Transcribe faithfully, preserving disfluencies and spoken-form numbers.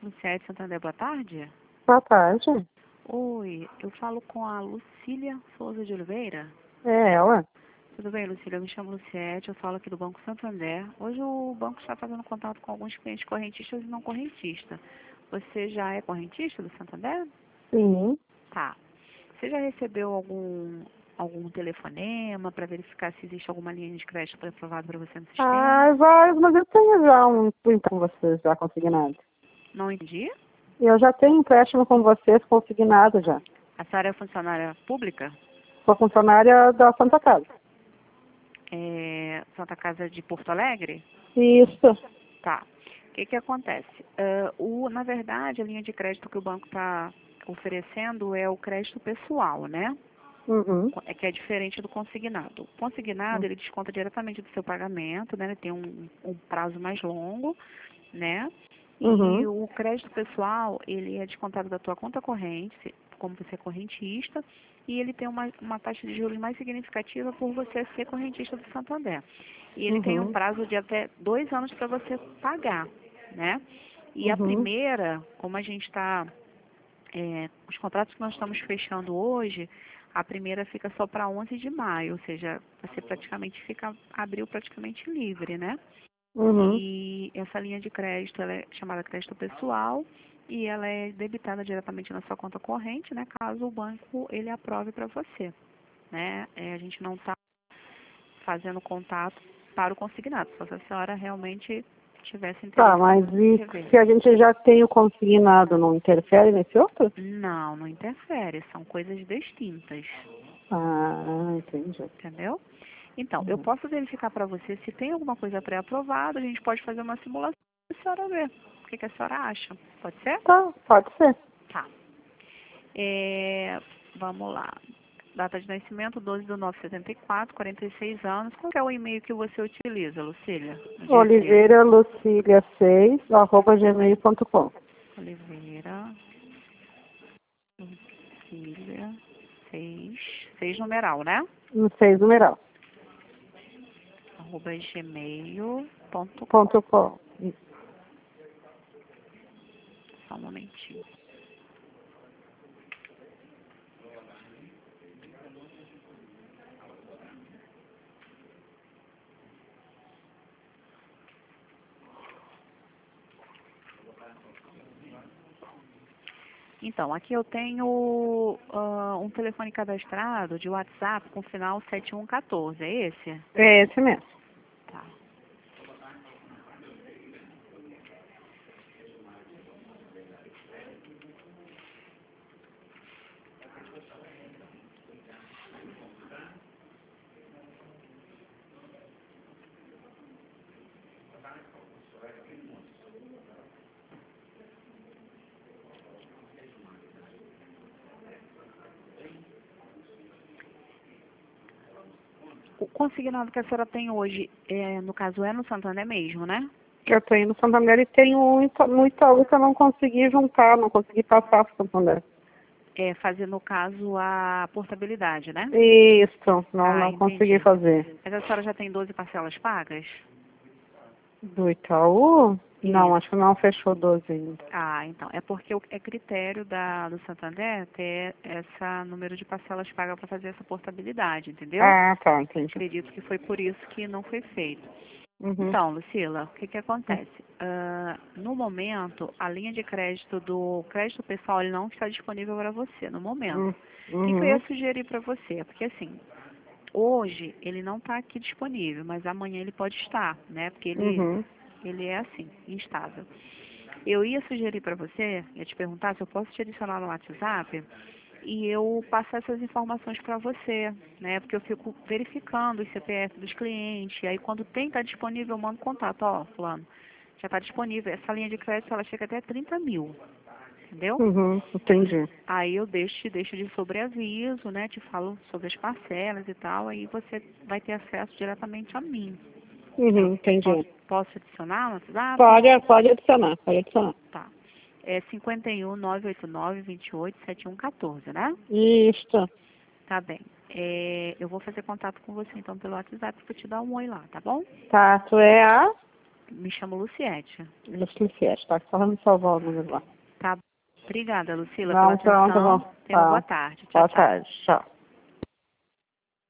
Luciete Santander, boa tarde. Boa tarde. Oi, eu falo com a Lucília Souza de Oliveira. É ela? Tudo bem, Lucília? Eu me chamo Luciete, eu falo aqui do Banco Santander. Hoje o banco está fazendo contato com alguns clientes correntistas e não correntistas. Você já é correntista do Santander? Sim. Tá. Você já recebeu algum, algum telefonema para verificar se existe alguma linha de crédito aprovada para você no sistema? Ah, vários, mas eu tenho já um empréstimo com vocês já consignado. Não entendi? Eu já tenho empréstimo com vocês consignado já. A senhora é funcionária pública? Sou funcionária da Santa Casa. É, Santa Casa de Porto Alegre? Isso. Tá. O que que acontece? Uh, o, na verdade, a linha de crédito que o banco está oferecendo é o crédito pessoal, né? Uhum. É que é diferente do consignado. O consignado, ele desconta diretamente do seu pagamento, né? Ele tem um, um prazo mais longo, né? E Uhum. o crédito pessoal, ele é descontado da tua conta corrente, se- como você é correntista, e ele tem uma, uma taxa de juros mais significativa por você ser correntista do Santander. E ele tem um Uhum. prazo de até dois anos para você pagar, né? E a Uhum. primeira, como a gente está, é, os contratos que nós estamos fechando hoje, a primeira fica só para onze de maio, ou seja, você praticamente fica, abril praticamente livre, né? Uhum. E essa linha de crédito, ela é chamada crédito pessoal e ela é debitada diretamente na sua conta corrente, né? Caso o banco ele aprove para você, né? É, a gente não está fazendo contato para o consignado, só se a senhora realmente tivesse Tá, interesse mas em e rever. se a gente já tem o consignado, não interfere nesse outro? Não, não interfere, são coisas distintas, Ah, entendi. entendeu? Então, eu Uhum. posso verificar para você se tem alguma coisa pré-aprovada, a gente pode fazer uma simulação e a senhora ver. O que, que a senhora acha? Pode ser? Tá, pode ser. Tá. É, vamos lá. Data de nascimento, doze de nove de setenta e quatro, quarenta e seis anos. Qual que é o e-mail que você utiliza, Lucília? No dia a dia? Oliveira Lucília seis, arroba gmail ponto com. Oliveira, Lucília, seis, seis numeral, né? No seis numeral. Arroba gmail ponto com. Ponto com. Só um momentinho. Então, aqui eu tenho ah, um telefone cadastrado de WhatsApp com final sete um um quatro. É esse? É esse mesmo. Tá. O consignado que a senhora tem hoje, é, no caso, é no Santander mesmo, né? Eu tenho no Santander e tenho um Ita- no Itaú que eu não consegui juntar, não consegui passar para o Santander. É fazer, no caso, a portabilidade, né? Isso, não, Ah, não consegui entendi. fazer. Mas a senhora já tem doze parcelas pagas? Do Itaú? Não, Isso. acho que não fechou doze ainda. Ah, então. É porque o- é critério da, do Santander ter esse número de parcelas pagas para fazer essa portabilidade, entendeu? Ah, tá, entendi. Acredito que foi por isso que não foi feito. Uhum. Então, Lucila, o que que acontece? Ah, no momento, a linha de crédito do crédito pessoal ele não está disponível para você, no momento. Uhum. O que que eu ia Uhum. sugerir para você? Porque assim, hoje ele não está aqui disponível, mas amanhã ele pode estar, né? Porque ele, Uhum. ele é assim, instável. Eu ia sugerir para você, ia te perguntar se eu posso te adicionar no WhatsApp e eu passar essas informações para você, né? Porque eu fico verificando o C P F dos clientes, e aí quando tem, tá disponível, eu mando contato, ó, fulano, já está disponível. Essa linha de crédito, ela chega até trinta mil, entendeu? Uhum. Entendi. Aí eu deixo, te deixo de sobreaviso, né? Te falo sobre as parcelas e tal, aí você vai ter acesso diretamente a mim. Eu Uhum. posso, Entendi. posso adicionar no WhatsApp? Pode, pode adicionar, pode adicionar. Tá. É cinco um, nove oito nove, dois oito, sete um um quatro, né? Isso. Tá bem. É, eu vou fazer contato com você então pelo WhatsApp para te dar um oi lá, tá bom? Tá, tu é a? Me chamo Luciete. Luciete, tá? Só me salvar o número lá. Tá. Obrigada, Lucila, Não, pela pronto, atenção. bom. Tenha uma Tá. boa tarde. Tchau, Boa tchau. tarde. Tchau.